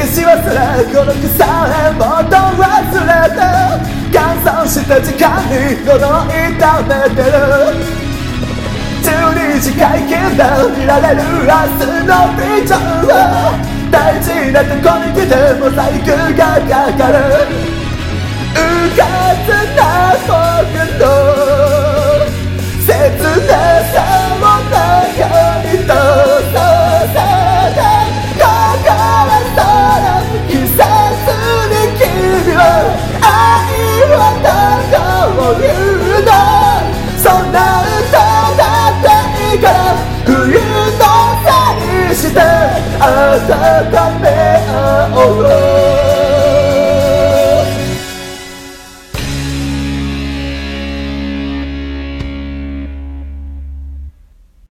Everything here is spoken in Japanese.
し忘れこの腐れもっと忘れて乾燥した時間に喉痛めてる12時会見で見られる明日のビジョンは大事なとこに来てモザイクがかかるうかつな僕の切なさを中に閉ざせて心空季節に君は愛はどこを言うのそんな歌だっていいから冬のせいにして温め